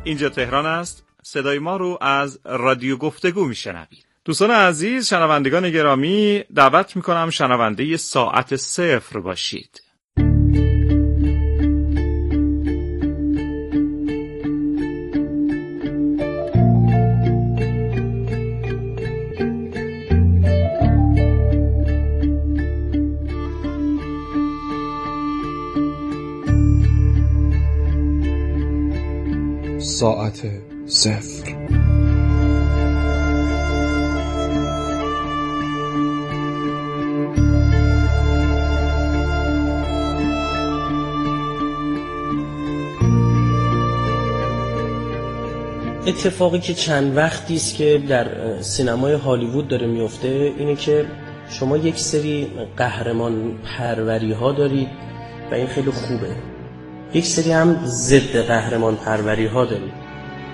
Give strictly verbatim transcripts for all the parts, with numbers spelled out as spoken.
اینجا تهران است. صدای ما رو از رادیو گفتگو میشنوید. دوستان عزیز، شنوندگان گرامی، دعوت میکنم شنونده ساعت صفر باشید. ساعت صفر. اتفاقی که چند وقتی است که در سینمای هالیوود داره میفته اینه که شما یک سری قهرمان پروری ها دارید و این خیلی خوبه، یک سری هم ضد قهرمان پروری ها دارید.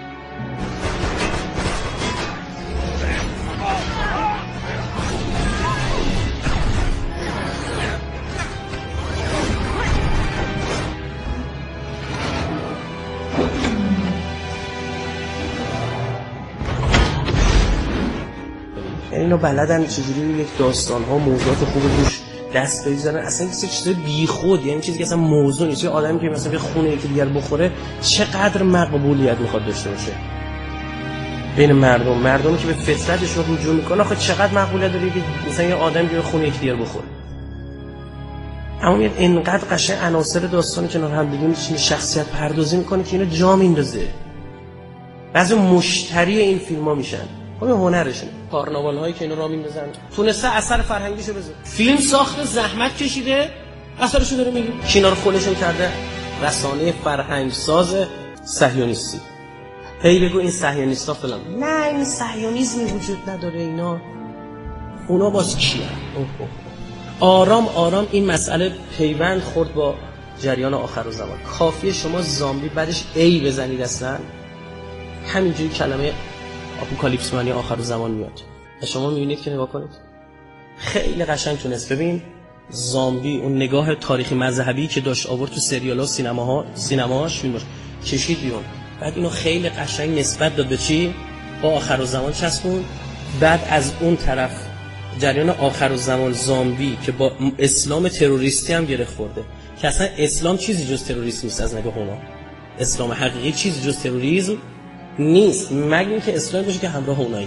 اینو بلدن چجوری یک داستان ها موضوعات خوب روش دست بزنن، اصلا یه چیز بیخود، یعنی چیزی که اصلا موضوع نیست. یه آدمی که مثلا به خونه یکی دیگر بخوره چقدر مقبولیت میخواد داشته باشه بین مردم، مردمی که به فطرتشون رجوع میکنه، آخه چقدر مقبولیت داره که مثلا یه آدمی که به خونه یکی دیگر بخوره. اما میاد اینقدر قشنگ عناصر داستانی کنار هم دیگه میشینه شخصیت پردازی میکنه که اینو جا میندازه. بعضی مشتری این فیلم‌ها میشن. خب هنرشونه. کارناوال هایی که اینو را میندازن تونسته اثر فرهنگیشو بذاره. فیلم ساخته، زحمت کشیده، اثرشو داره میگه. کینا رو خودشون کرده رسانه فرهنگ ساز صهیونیستی. هی بگو این صهیونیستا فلان. نه، این صهیونیسمی وجود نداره. اینا اونا باز کیه؟ آرام آرام این مسئله پیوند خورد با جریان آخر الزمان. کافیه شما زامبی بعدش ای بزنید اصلا همینجوری کلمه اپوکالیپس معنی آخر الزمان میاد. شما میبینید که نگاه کنید خیلی قشنگ تونست. ببین زامبی اون نگاه تاریخی مذهبی که داشت آورد تو سریال‌ها، سینماها، سینماش فیلماش کشید بیرون، بعد اینو خیلی قشنگ نسبت داد به چی؟ با آخر الزمان چسبون. بعد از اون طرف جریان آخر الزمان زامبی که با اسلام تروریستی هم گره خورده که اصلا اسلام چیزی جز تروریسم نیست. از نگاه اونا اسلام حقیقی چیزی جز تروریسم نیست، مگر اینکه اسلام باشه که همراه اونایی.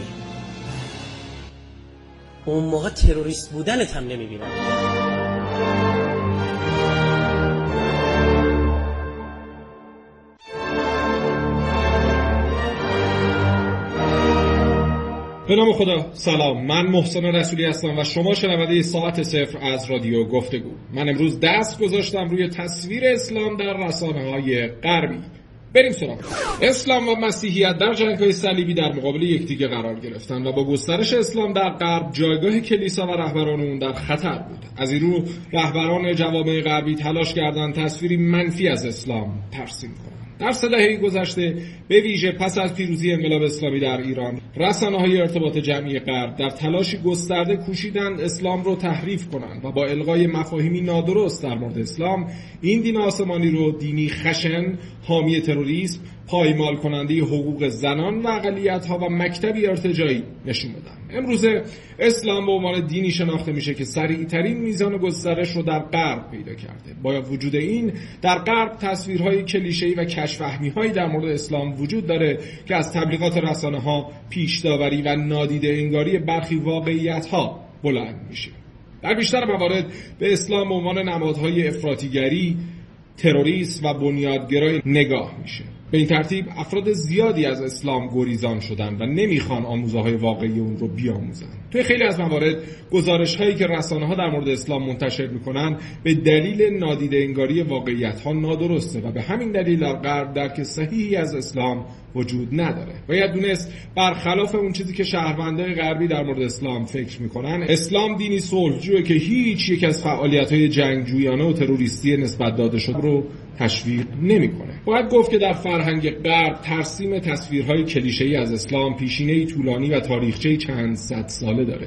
اون موقع تروریست بودنت هم نمیبینن. به نام خدا. سلام، من محسن رسولی هستم و شما شنونده ساعت صفر از رادیو گفتگو. من امروز دست گذاشتم روی تصویر اسلام در رسانه‌های غربی. بریم سراغ. اسلام و مسیحیت در جنگ‌های صلیبی در مقابل یکدیگر قرار گرفتند و با گسترش اسلام در غرب جایگاه کلیسا و رهبران اون در خطر بود. از این رو رهبران جوامع غربی تلاش کردند تصویری منفی از اسلام ترسیم کنند. در سه دهه گذشته به ویژه پس از پیروزی انقلاب اسلامی در ایران، رسانه‌های ارتباط جمعی غرب در تلاشی گسترده کوشیدند اسلام رو تحریف کنند و با الغای مفاهیمی نادرست در مورد اسلام این دین آسمانی رو دینی خشن، حامی تروریسم، پایمال کننده حقوق زنان و اقلیت‌ها و مکتبی ارتجاعی نشون بدن. امروزه اسلام به عنوان دینی شناخته میشه که سریع‌ترین میزان گسترش رو در غرب پیدا کرده. با وجود این در غرب تصویرهای کلیشه‌ای و کشف‌فهمی‌هایی در مورد اسلام وجود داره که از تبلیغات رسانه‌ها پیش‌داوری و نادیده انگاری برخی واقعیت‌ها بلند میشه. در بیشتر موارد به اسلام به عنوان نمادهای افراطیگری، تروریسم و بنیادگرای نگاه میشه. به این ترتیب افراد زیادی از اسلام گریزان شدن و نمیخوان آموزه‌های واقعی اون رو بیاموزن. توی خیلی از موارد گزارش‌هایی که رسانه‌ها در مورد اسلام منتشر میکنن به دلیل نادیده انگاری واقعیت‌ها نادرسته و به همین دلیل در غرب درک صحیحی از اسلام وجود نداره. باید دونست برخلاف اون چیزی که شهروندان غربی در مورد اسلام فکر میکنن، اسلام دینی صلحجویه که هیچ یک از فعالیت‌های جنگجویانه و تروریستی نسبت داده شده رو تشویق نمیکنه. باید گفت که در فرهنگ غرب ترسیم تصویرهای کلیشه‌ای از اسلام پیشینه‌ای طولانی و تاریخچه‌ای چند صد ساله داره.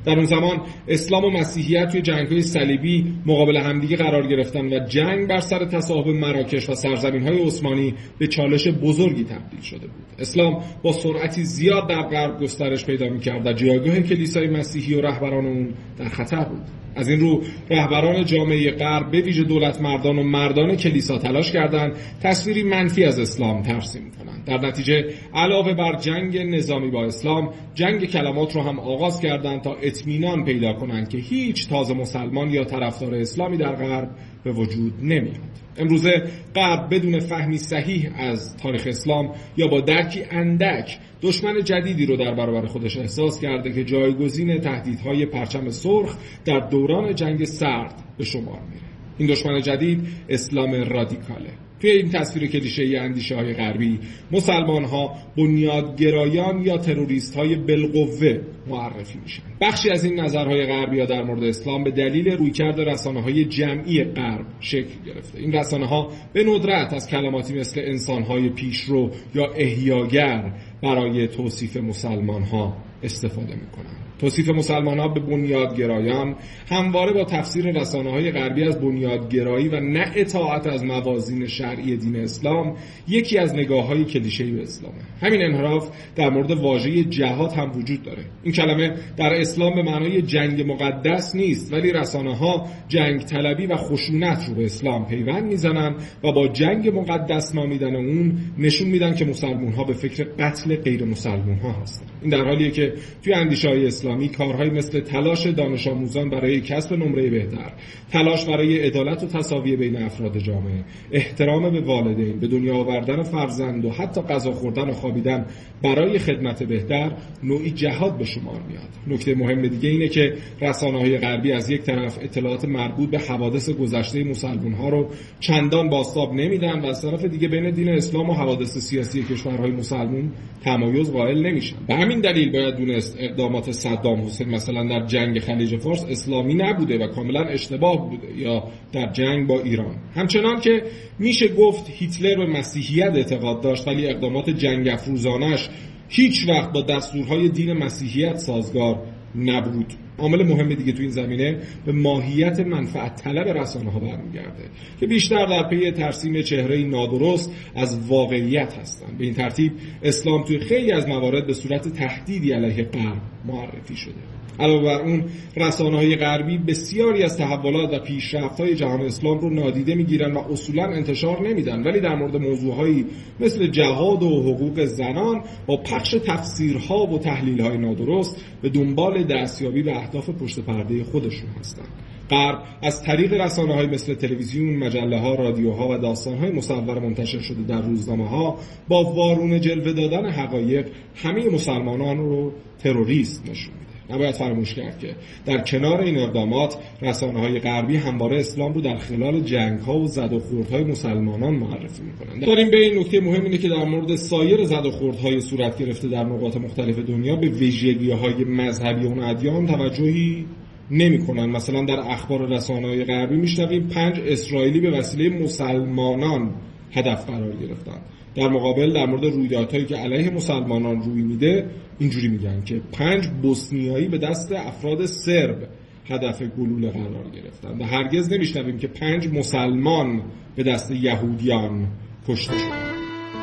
در اون زمان اسلام و مسیحیت توی جنگ‌های صلیبی مقابل همدیگه قرار گرفتن و جنگ بر سر تصاحب مراکش و سرزمین‌های عثمانی به چالش بزرگی تبدیل شده بود. اسلام با سرعتی زیاد در غرب گسترش پیدا می‌کرد و جایگاه کلیسای مسیحی و رهبران اون در خطر بود. از این رو رهبران جامعه غرب به ویژه دولت مردان و مردان کلیسا تلاش کردند تصویری منفی از اسلام ترسیم کنند. در نتیجه علاوه بر جنگ نظامی با اسلام، جنگ کلمات رو هم آغاز کردند تا اطمینان پیدا کنند که هیچ تازه مسلمان یا طرفدار اسلامی در غرب به وجود نمیاد. امروزه غرب بدون فهمی صحیح از تاریخ اسلام یا با درکی اندک دشمن جدیدی رو در برابر خودش احساس کرده که جایگزین تهدیدهای پرچم سرخ در دوران جنگ سرد به شمار میره. این دشمن جدید اسلام رادیکاله. توی این تصویر کلیشه‌ای اندیشه‌های غربی مسلمان‌ها بنیادگرایان یا تروریست‌های بالقوه معرفی میشن. بخشی از این نظرهای غربی‌ها در مورد اسلام به دلیل رویکرد رسانه‌های جمعی غرب شکل گرفته. این رسانه‌ها به ندرت از کلماتی مثل انسان‌های پیشرو یا احیاگر برای توصیف مسلمان‌ها استفاده می‌کنند. توصیف مسلمان‌ها به بنیادگرایان همواره با تفسیر رسانه‌های غربی از بنیادگرایی و نه اطاعت از موازین شرعی دین اسلام یکی از نگاه‌های کلیشه‌ای به اسلامه. همین انحراف در مورد واژه جهاد هم وجود داره. این کلمه در اسلام به معنای جنگ مقدس نیست، ولی رسانه‌ها جنگ طلبی و خشونت رو به اسلام پیوند میزنن و با جنگ مقدس نامیدن اون نشون میدن که مسلمان‌ها به فکر قتل غیر مسلمان‌ها هستن. این در حالیه که توی اندیشه‌های اسلامی کارهایی مثل تلاش دانش آموزان برای کسب نمره بهتر، تلاش برای عدالت و تساوی بین افراد جامعه، احترام به والدین، به دنیا آوردن فرزند و حتی غذا خوردن و خوابیدن برای خدمت بهتر نوعی جهاد به شمار میاد. نکته مهم دیگه اینه که رسانه‌های غربی از یک طرف اطلاعات مربوط به حوادث گذشته مسلمان‌ها رو چندان بازتاب نمیدن و از طرف دیگه بین دین اسلام و حوادث سیاسی کشورهای مسلمان تمایز قائل نمیشن. به همین دلیل باید دونست اقدامات صدام حسین مثلا در جنگ خلیج فارس اسلامی نبوده و کاملا اشتباه بوده، یا در جنگ با ایران. همچنان که میشه گفت هیتلر به مسیحیت اعتقاد داشت، ولی اقدامات جنگ افروزانش هیچ وقت با دستورهای دین مسیحیت سازگار نبود. عامل مهم دیگه تو این زمینه به ماهیت منفعت طلب رسانه‌ها برمیگرده که بیشتر در پی ترسیم چهره‌ای نادرست از واقعیت هستند. به این ترتیب اسلام توی خیلی از موارد به صورت تهدیدی علیه غرب معرفی شده. علاوه بر اون رسانه‌های غربی بسیاری از تحولات و پیشرفت‌های جهان اسلام رو نادیده می‌گیرن و اصولاً انتشار نمیدن، ولی در مورد موضوعهایی مثل جهاد و حقوق زنان با پخش تفسیرها و تحلیل‌های نادرست به دنبال دستیابی به اهداف پشت پرده خودشون هستند. غرب از طریق رسانه‌های مثل تلویزیون، مجله‌ها، رادیوها و داستان‌های مصور منتشر شده در روزنامه‌ها با وارونه جلوه دادن حقایق همه مسلمانان رو تروریست نشون میده. نباید فراموش کرد که در کنار این اقدامات رسانه‌های غربی همواره اسلام رو در خلال جنگ‌ها و زد و خوردهای مسلمانان معرفی می‌کنند. در این بین نکته مهم اینه که در مورد سایر زد و خوردهای صورت گرفته در نقاط مختلف دنیا به ویژگی‌های مذهبی اون ادیان توجهی نمی‌کنند. مثلا در اخبار رسانه‌های غربی می‌شنویم پنج اسرائیلی به وسیله مسلمانان هدف قرار گرفتند. در مقابل در مورد رویدادهایی که علیه مسلمانان روی میده اینجوری میگن که پنج بوسنیایی به دست افراد سرب هدف گلوله قرار گرفتن و هرگز نمیشنویم که پنج مسلمان به دست یهودیان کشته شدند.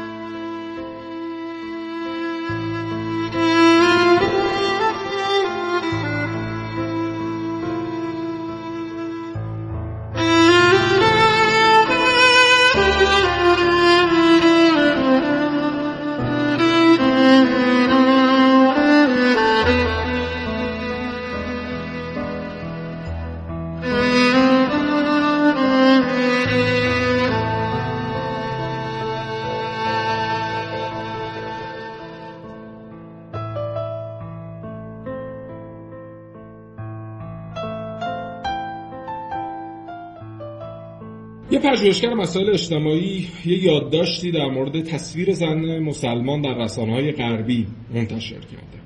یه پژوهشگر مسائل اجتماعی یه یادداشتی در مورد تصویر زن مسلمان در رسانه‌های غربی منتشر کرده.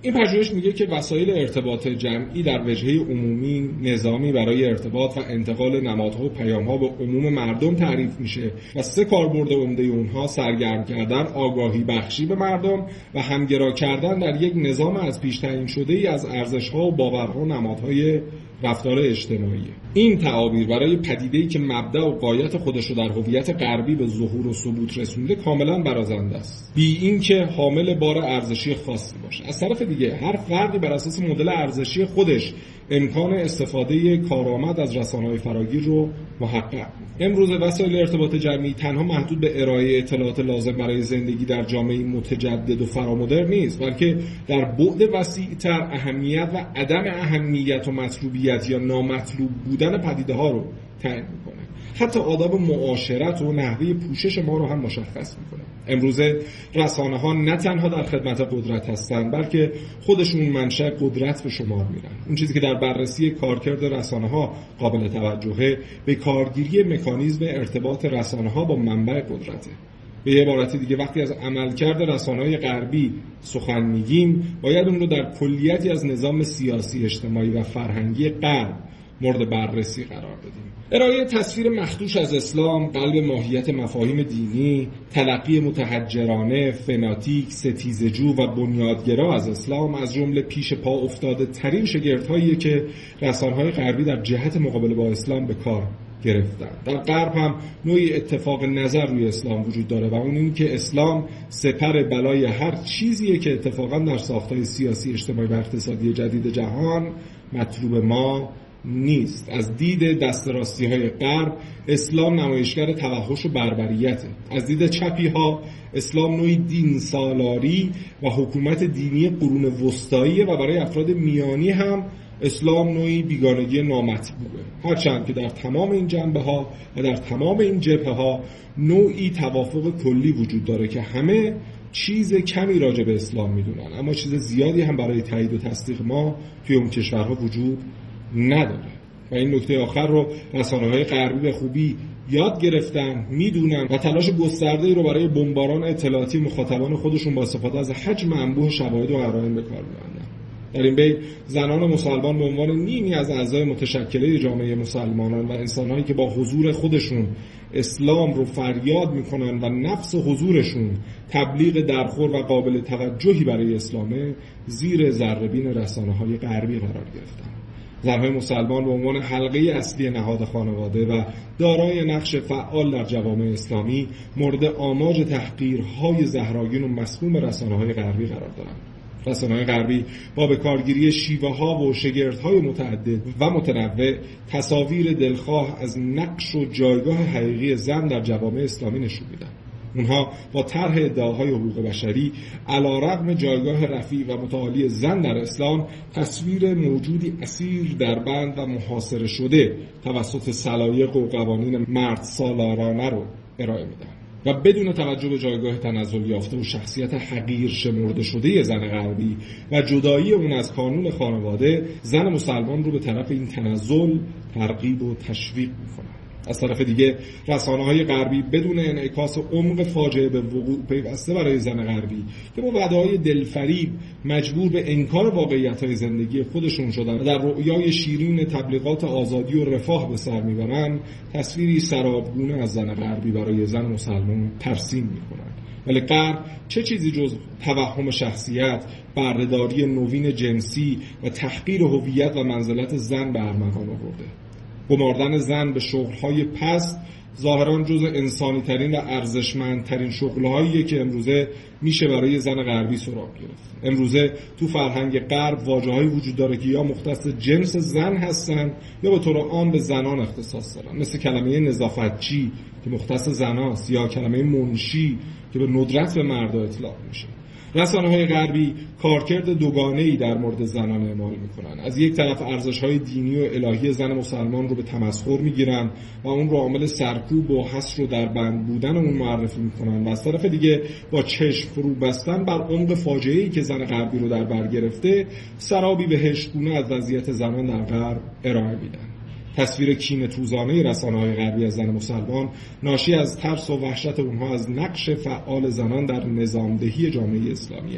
این پژوهش میگه که وسایل ارتباط جمعی در وجهه عمومی نظامی برای ارتباط و انتقال نمادها و پیام‌ها به عموم مردم تعریف میشه و سه کاربرد عمده اونها سرگرم کردن آگاهی بخشی به مردم و همگرا کردن در یک نظام از پیش تعیین شده‌ای از ارزش‌ها و باورها و نمادهای رفتار اجتماعی. این تعابیر برای پدیده‌ای که مبدأ و غایت خودش رو در هویت غربی به ظهور و ثبوت رسونده کاملا برازنده است، بی اینکه حامل بار ارزشی خاصی باشه. از طرف دیگه هر فردی بر اساس مدل ارزشی خودش امکان استفاده کارآمد از رسانه‌های فراگیر رو محقق می‌کنه. امروز وسایل ارتباط جمعی تنها محدود به ارائه اطلاعات لازم برای زندگی در جامعه متجدد و فرامدرن نیست، بلکه در بعد وسیع‌تر اهمیت و عدم اهمیت و مطلوبیت یا نامطلوب بودن پدیده‌ها رو تعیین می‌کنه. حتی آداب معاشرت و نحوه پوشش ما رو هم مشخص می‌کنه. امروزه رسانه‌ها نه تنها در خدمت قدرت هستند، بلکه خودشون منشأ قدرت به شمار میرن. اون چیزی که در بررسی کارکرد رسانه‌ها قابل توجهه، به کارگیری مکانیزم ارتباط رسانه‌ها با منبع قدرته. به یه عبارت دیگه وقتی از عملکرد رسانه‌های غربی سخن میگیم، باید اون رو در کلیتی از نظام سیاسی، اجتماعی و فرهنگی غرب مورد بررسی قرار بدیم. ارائه تصویر مخدوش از اسلام، قلب ماهیت مفاهیم دینی، تلقی متحجرانه، فناتیک، ستیزجو و بنیادگرا از اسلام از جمله پیش پا افتاده ترین شگفت‌هایی که رسانه‌های غربی در جهت مقابله با اسلام به کار گرفتن. در غرب هم نوعی اتفاق نظر روی اسلام وجود داره و اون این که اسلام سپر بلای هر چیزیه که اتفاقا در ساختار سیاسی، اجتماعی و اقتصادی جدید جهان مطلوب ما نیست. از دید دست راستی های غرب اسلام نمایشگر توحش و بربریته. از دید چپی ها اسلام نوعی دین سالاری و حکومت دینی قرون وسطایی و برای افراد میانی هم اسلام نوعی بیگانگی نامطبوعه. هرچند که در تمام این جنبه ها و در تمام این جبهه ها نوعی توافق کلی وجود داره که همه چیز کمی راجع به اسلام میدونن، اما چیز زیادی هم برای تایید و تصدیق ما توی اون کشورها وجود نداره. و این نکته آخر رو رسانه‌های غربی به خوبی یاد گرفتن، میدونن و تلاش گسترده‌ای رو برای بمباران اطلاعاتی مخاطبان خودشون با استفاده از حجم انبوه شواهد و قرائن به کار می‌برن. در این بین زنان مسلمان به عنوان نیمی از اعضای متشکله جامعه مسلمانان و انسان‌هایی که با حضور خودشون اسلام رو فریاد میکنن و نفس حضورشون تبلیغ درخور و قابل توجهی برای اسلامه، زیر ذره‌بین رسانه‌های غربی قرار گرفتن. زنهای مسلمان به عنوان حلقه اصلی نهاد خانواده و دارای نقش فعال در جوامع اسلامی مورد آماج تحقیرهای زهراگین و مسموم رسانه‌های غربی قرار دارند. رسانه‌های غربی با به کارگیری شیوه‌ها و شگردهای متعدد و متنوع تصاویر دلخواه از نقش و جایگاه حقیقی زن در جوامع اسلامی نشون میدن. اونها با طرح ادعاهای حقوق بشری علیرغم جایگاه رفیع و متعالی زن در اسلام، تصویر موجودی اسیر در بند و محاصره شده توسط سلایق و قوانین مرد سالارانه رو ارائه میدن و بدون توجه به جایگاه تنزل یافته و شخصیت حقیر شمرده شده زن غربی و جدایی اون از قانون خانواده، زن مسلمان رو به طرف این تنزل ترغیب و تشویق میکنن. از طرف دیگه رسانه‌های غربی بدون انعکاس عمق فاجعه به وقوع پیوسته برای زن غربی که با وعده‌های دلفریب مجبور به انکار واقعیت‌های زندگی خودشون شدن و در رؤیای شیرین تبلیغات آزادی و رفاه به سر میبرن، تصویری سرابگونه از زن غربی برای زن مسلمان ترسیم میکنن. ولی غرب چه چیزی جز توهم شخصیت، بردهداری نوین جنسی و تحقیر هویت و منزلت زن به ارمغان آورده؟ گماردن زن به شغل‌های پست ظاهراً جز انسانی ترین و ارزشمندترین شغل‌هاییه که امروزه میشه برای زن غربی سراغ گرفت. امروزه تو فرهنگ غرب واژه‌هایی وجود داره که یا مختص جنس زن هستن یا به طور عام به زنان اختصاص دارن، مثل کلمه نظافتچی که مختص زناست یا کلمه منشی که به ندرت به مردا اطلاق میشه. رسانه‌های غربی کارکرد دوگانه‌ای در مورد زنان اعمال می‌کنن. از یک طرف ارزش‌های دینی و الهی زن مسلمان رو به تمسخر می‌گیرن و اون رو عامل سرکوب و حصر و در بند بودن اون معرفی می‌کنن و از طرف دیگه با چشم فرو بستن بر عمق فاجعه‌ای که زن غربی رو در بر گرفته، سرابی بهشتگونه از وضعیت زنان در غرب ارائه میدن. تصویر کینه‌توزانه رسانه‌های غربی از زن مسلمان ناشی از ترس و وحشت اونها از نقش فعال زنان در نظامدهی جامعه اسلامیه.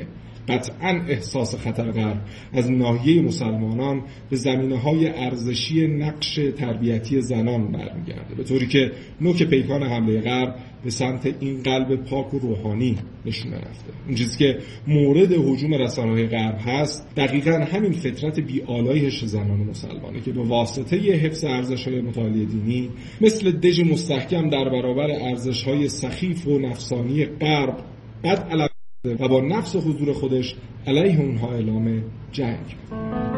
قطعاً احساس خطر غرب از ناحیه مسلمانان به زمینه‌های ارزشی نقش تربیتی زنان برمیگرده، به طوری که نوک پیکان حمله غرب به سمت این قلب پاک و روحانی نشونه رفته. اون چیزی که مورد هجوم رسانه‌های غرب هست دقیقاً همین فطرت بی‌آلایش زنان مسلمانه که به واسطه حفظ ارزش‌های متعالی دینی مثل دژ مستحکم در برابر ارزش‌های سخیف و نفسانی غرب بد علم و با نفس و حضور خودش علیه اونها اعلام جنگ می‌کنه.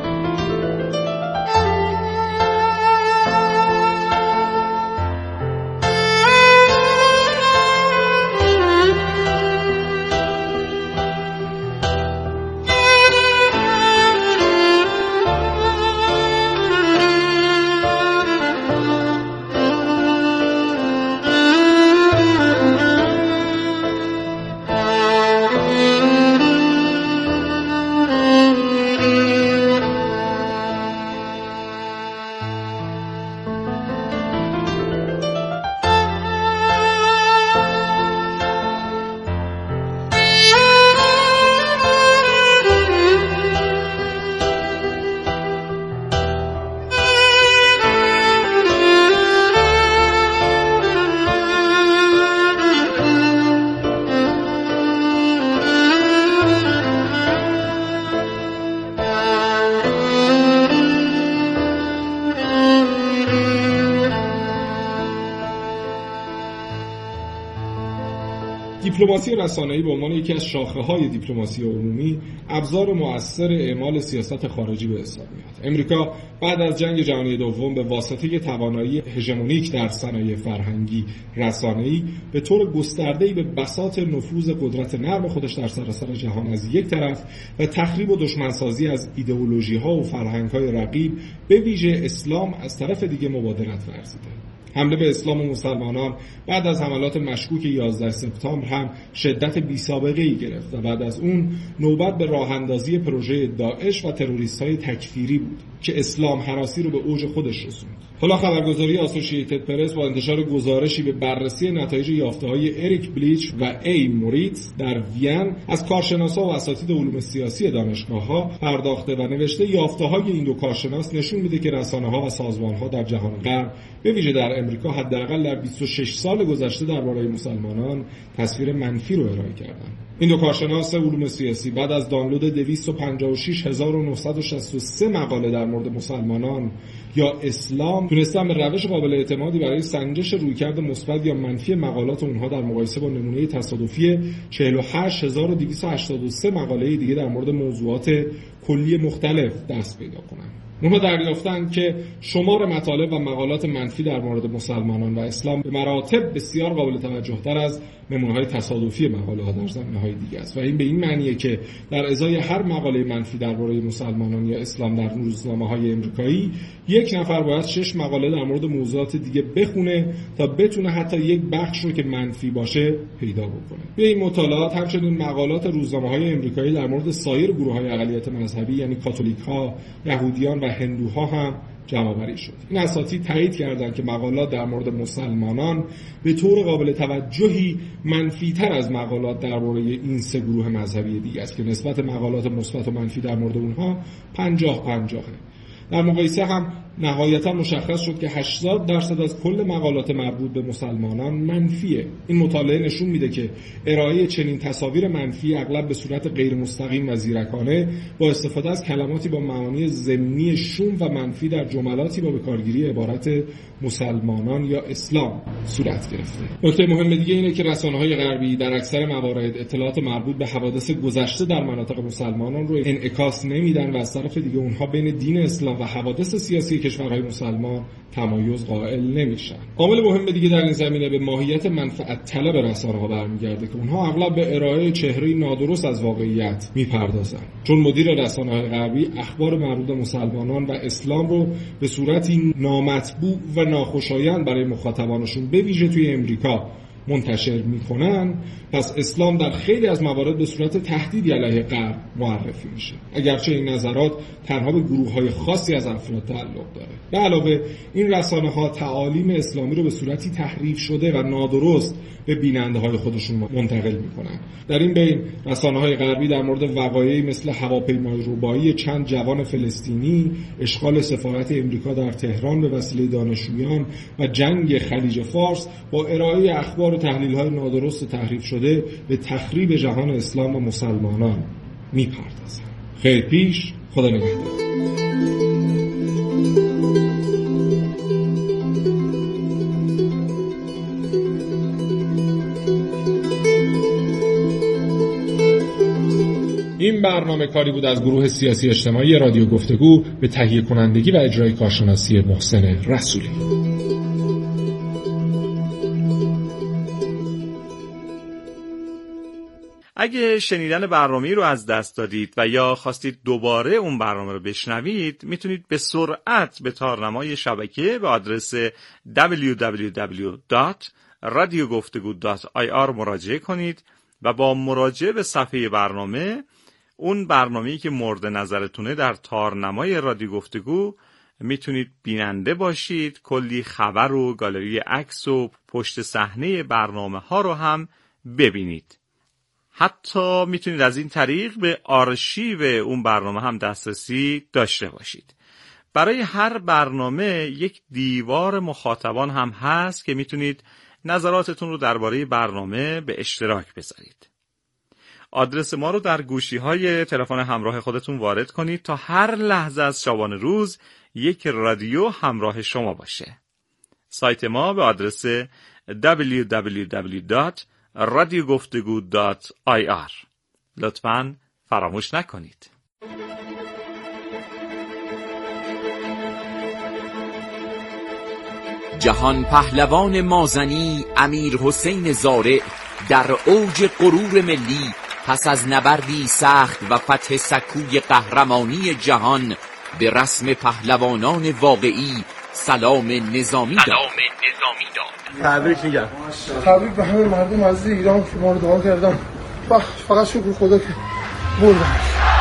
دیپلماسی رسانه‌ای به عنوان یکی از شاخه‌های دیپلماسی عمومی ابزار مؤثر اعمال سیاست خارجی به حساب میاد. امریکا بعد از جنگ جهانی دوم به واسطه توانایی هژمونیک در صنایع فرهنگی رسانه‌ای به طور گسترده‌ای به بساط نفوذ قدرت نرم خودش در سراسر جهان از یک طرف و تخریب و دشمنسازی از ایدئولوژی‌ها و فرهنگ‌های رقیب به ویژه اسلام از طرف دیگه مبادرت ورزیده. حمله به اسلام و مسلمانان بعد از حملات مشکوک یازده سپتامبر هم شدت بی‌سابقه‌ای گرفت و بعد از اون نوبت به راه اندازی پروژه داعش و تروریست‌های تکفیری بود که اسلام هراسی رو به اوج خودش رسوند. حالا خبرگزاری آسوشییتد پرس با انتشار گزارشی به بررسی نتایج یافته‌های اریک بلیچ و ای موریتز در وین از کارشناسا و اساتید علوم سیاسی دانشگاه‌ها پرداخته و نوشته یافته‌های این دو کارشناس نشون میده که رسانه‌ها و سازمان‌ها در جهان غرب به ویژه در امریکا حداقل در بیست و شش سال گذشته درباره مسلمانان تصویر منفی رو ارائه کردند. این دو کارشناس علوم سیاسی بعد از دانلود دویست و پنجاه و شش هزار و نهصد و شصت و سه مقاله در مورد مسلمانان یا اسلام تونستن به روش قابل اعتمادی برای سنجش رویکرد مثبت یا منفی مقالات اونها در مقایسه با نمونه تصادفی چهل و هشت هزار و دویست و هشتاد و سه مقاله دیگه در مورد موضوعات کلی مختلف دست پیدا کنن. اونها دریافتند که شمار مطالب و مقالات منفی در مورد مسلمانان و اسلام به مراتب بسیار قابل توجه تر از نمونه‌های تصادفی مقاله‌ها در زمینه‌های دیگه است و این به این معنیه که در ازای هر مقاله منفی درباره مسلمانان یا اسلام در روزنامه‌های آمریکایی یک نفر باید شش مقاله در مورد موضوعات دیگه بخونه تا بتونه حتی یک بخش رو که منفی باشه پیدا بکنه. به این مطالعات همچنین مقالات روزنامه‌های آمریکایی در مورد سایر گروه‌های اقلیت مذهبی یعنی کاتولیک‌ها، یهودیان و هندوها هم جمع‌آوری شد. این اساتید تایید کردند که مقالات در مورد مسلمانان به طور قابل توجهی منفی‌تر از مقالات درباره این سه گروه مذهبی دیگه است که نسبت مقالات مثبت و منفی در مورد اونها پنجاه پنجاه. در مقایسه هم نهایتا مشخص شد که هشتاد درصد از کل مقالات مربوط به مسلمانان منفیه. این مطالعه نشون میده که ارائه چنین تصاویر منفی اغلب به صورت غیر مستقیم و زیرکانه با استفاده از کلماتی با معانی ضمنی شوم و منفی در جملاتی با بکارگیری عبارت مسلمانان یا اسلام صورت گرفته. نکته مهم دیگه اینه که رسانه‌های غربی در اکثر موارد اطلاعات مربوط به حوادث گذشته در مناطق مسلمانان رو انعکاس نمیدن و از طرف دیگه اونها بین دین اسلام و حوادث سیاسی کشورهای مسلمان تمایز قائل نمیشن. عامل مهم دیگه در این زمینه به ماهیت منفعت طلب رسانه‌ها برمیگرده که اونها اغلب به ارائه چهره‌ای نادرست از واقعیت میپردازن. چون مدیر رسانه‌های غربی اخبار مربوط به مسلمانان و اسلام رو به صورتی نامطبوع و ناخوشایند برای مخاطبانشون به ویژه توی امریکا منتشر میکنن، پس اسلام در خیلی از موارد به صورت تهدیدی علیه غرب معرفی میشه، اگرچه این نظرات تنها به گروه‌های خاصی از افراد تعلق داره. به علاوه این رسانه‌ها تعالیم اسلامی رو به صورتی تحریف شده و نادرست به بیننده‌های خودشون منتقل میکنن. در این بین رسانه‌های غربی در مورد وقایعی مثل هواپیمای ربایی چند جوان فلسطینی، اشغال سفارت امریکا در تهران به وسیله دانشجویان و جنگ خلیج فارس با ارائه اخبار و تحلیل‌های نادرست و تحریف شده به تخریب جهان اسلام و مسلمانان میپردازند. خیر پیش، خدا نگهدار. این برنامه کاری بود از گروه سیاسی اجتماعی رادیو گفتگو به تهیه کنندگی و اجرای کارشناسی محسن رسولی. اگه شنیدن برنامه رو از دست دادید و یا خواستید دوباره اون برنامه رو بشنوید، میتونید به سرعت به تارنمای شبکه به آدرس دبلیو دبلیو دبلیو دات رادیو گفتگو دات آی آر مراجعه کنید و با مراجعه به صفحه برنامه اون برنامه‌ای که مورد نظرتونه در تارنمای رادیو گفتگو میتونید بیننده باشید. کلی خبر و گالری عکس و پشت صحنه برنامه ها رو هم ببینید. حتی میتونید از این طریق به آرشیو اون برنامه هم دسترسی داشته باشید. برای هر برنامه یک دیوار مخاطبان هم هست که میتونید نظراتتون رو درباره برنامه به اشتراک بذارید. آدرس ما رو در گوشی‌های تلفن همراه خودتون وارد کنید تا هر لحظه از شبانه روز یک رادیو همراه شما باشه. سایت ما به آدرس دبلیو دبلیو دبلیو دات رادیو گفتگو دات آی آر. لطفاً فراموش نکنید. جهان پهلوان مازنی امیر حسین زارع در اوج غرور ملی پس از نبردی سخت و فتح سکوی قهرمانی جهان به رسم پهلوانان واقعی سلام نظامی داد. تبریک میگم. تبریک به همه مردم عزیز ایران که ما رو دعا کردن. فقط شکر خدا که بردن.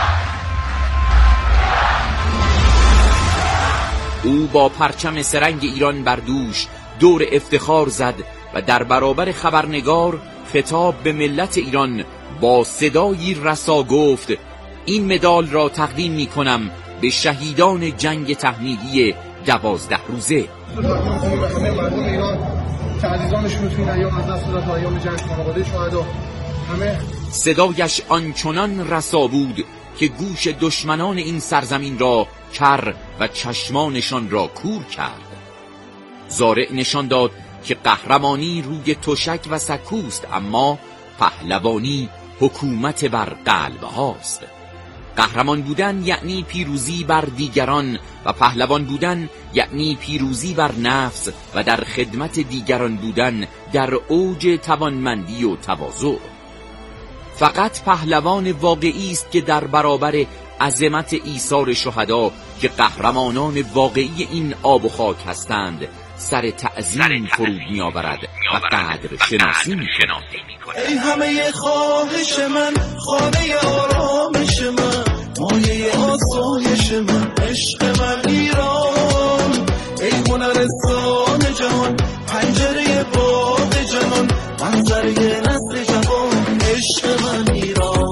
او با پرچم سرنگ ایران بر دوش دور افتخار زد و در برابر خبرنگار خطاب به ملت ایران با صدایی رسا گفت: این مدال را تقدیم می کنم به شهیدان جنگ تحمیلی دوازده روزه. همه مردم ایران که عزیزانشون تو این ایام از دست دادن، ایام جنگ، خانواده شهدا، همه صدایش آنچنان رسا بود که گوش دشمنان این سرزمین را کر و چشمانشان را کور کرد. زارع نشان داد که قهرمانی روی تشک و سکوست، اما پهلوانی حکومت بر قلب هاست. قهرمان بودن یعنی پیروزی بر دیگران و پهلوان بودن یعنی پیروزی بر نفس و در خدمت دیگران بودن در اوج توانمندی و تواضع. فقط پهلوان واقعی است که در برابر عظمت ایثار شهدا که قهرمانان واقعی این آب و خاک هستند سر تعظیم فرود می‌آورد و قدر شناسی می‌کند. ای همه خواهش من، خانه آرامش من، مایه آسایش من، عشق من ایران، ای هنرستان جهان، پنجره باغ جهان، منظره نسل جوان، عشق من ایران.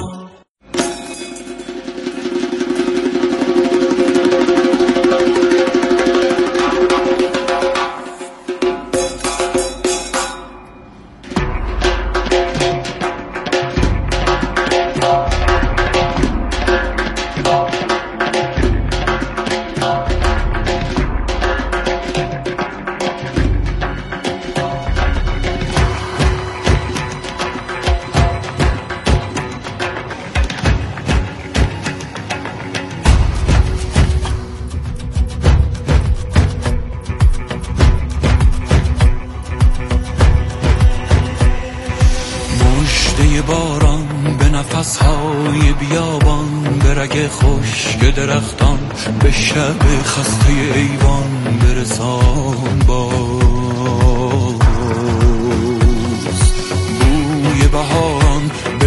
باران به نفسهای بیابان، به رگ خشک درختان، به شب خسته ایوان برسان باز.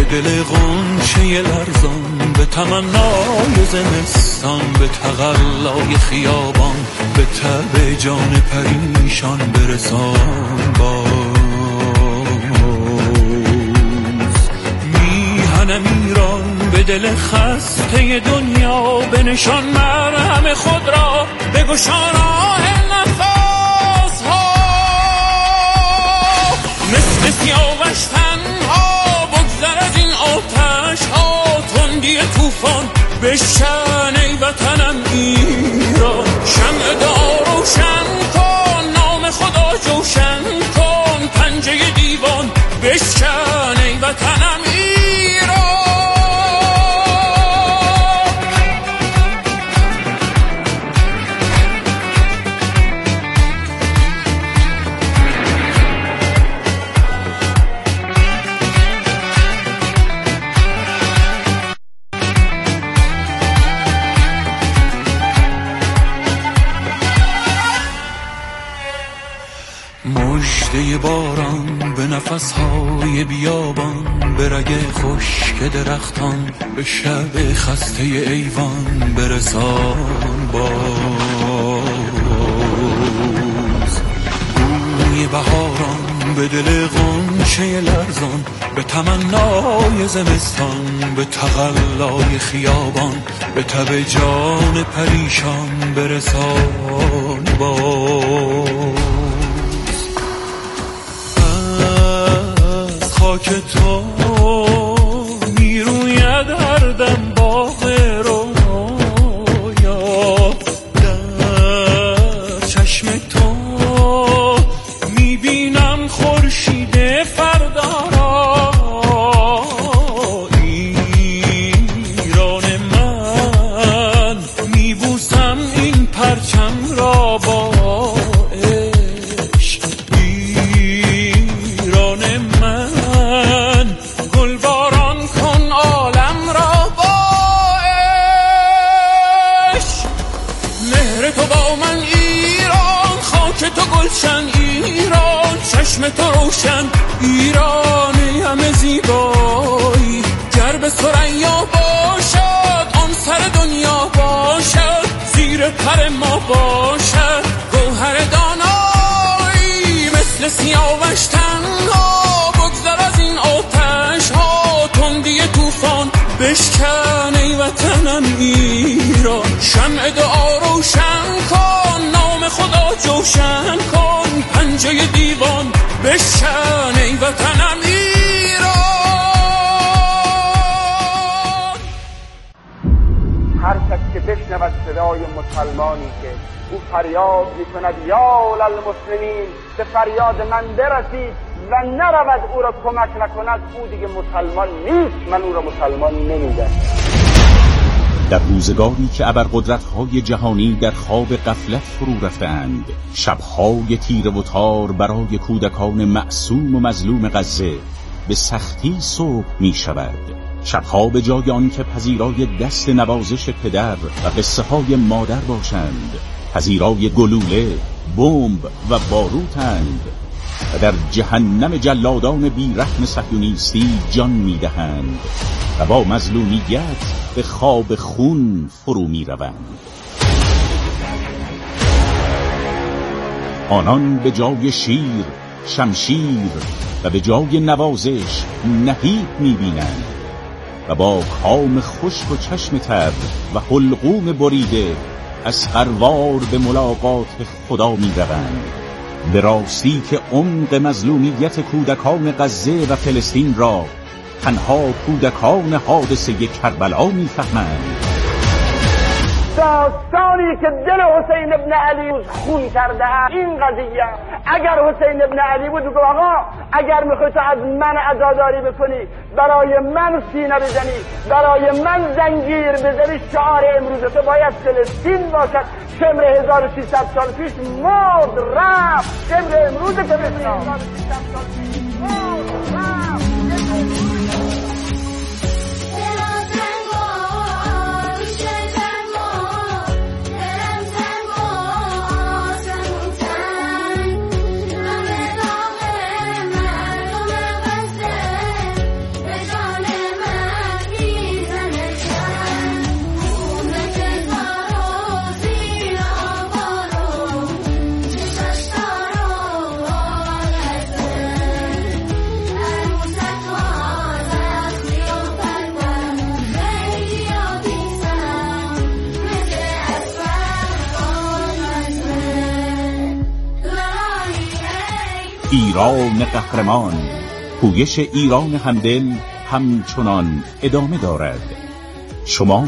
دل غنچه لرزان، به تمنای زمستان، به تقلای خیابان، به تب جان پریشان برسان باز. میهنم ایران به دل خسته دنیا، به نشان مرهم خود را بگشا راه نفس ها. مثل سیاوش تنها بگذر از این آتش ها، تندی طوفان بشکن ای وطنم ایران. شمع دعا روشن کن، نام خدا جوشن کن، پنجه دیوان بشکن ای وطنم ایران. مژده باران به نفسهای بیابان، به رگ خشک درختان، به شب خسته ایوان برسان باز. بوی بهاران به دل غنچه لرزان، به تمنای زمستان، به تقلای خیابان، به تب جان پریشان برسان باز. خاک تو میروید هر دم باغ رویا، در چشم تو میبینم خورشید فردا را. ایران من میبوسم این پرچم را با عشق. ایران من تو گلشن ایران، چشم تو روشن ایران همه زیبایی. گر به ثریا باشد آن سر دنیا باشد، زیر پر ما باشد گوهر دانایی. مثل سیاوش تنها بگذر از این آتش ها، تندی طوفان بشکن ای وطنم ایران. شمع دعا روشن کن، نام خدا جوشن کن، پنجه دیوان بشکن ای وطنم ایران. هر کس که بشنود صدای مسلمانی که او فریاد میکند یا للمسلمین، به فریاد من برسید و نرود او را کمک نکند، او دیگه مسلمان نیست. من او را مسلمان نمیدم. در روزگاری که ابرقدرت‌های جهانی در خواب غفلت فرو رفتند، شب‌های تیره و تار برای کودکان معصوم و مظلوم غزه به سختی صبح می‌شود. شب‌ها به جای آن که پذیرای دست نوازش پدر و قصه‌های مادر باشند، پذیرای گلوله، بمب و باروتند و در جهنم جلادان بیرحم صهیونیستی جان می‌دهند و با مظلومیت به خواب خون فرو می‌روند. آنان به جای شیر، شمشیر و به جای نوازش نهیب می‌بینند و با کام خشک و چشم تر و حلقوم بریده از قروار به ملاقات خدا می‌روند. به راستی که عمق مظلومیت کودکان غزه و فلسطین را تنها کودکان حادثه کربلا می‌فهمند. داستانی که دل حسین ابن علی خون کرده است این قضیه. اگر حسین ابن علی بود بگو آقا اگر میخوای تو از من عزاداری بکنی، برای من سینه بزنی، برای من زنجیر بزنی، شعار امروز تو باید فلسطین باشد. شمر هزار و سیصد سال پیش مرد رفت، شمر امروز که بسیار هزار و سیصد سال پیش مرد رفت. به جان ایران قهرمان. پویش ایران همدل همچنان ادامه دارد. شما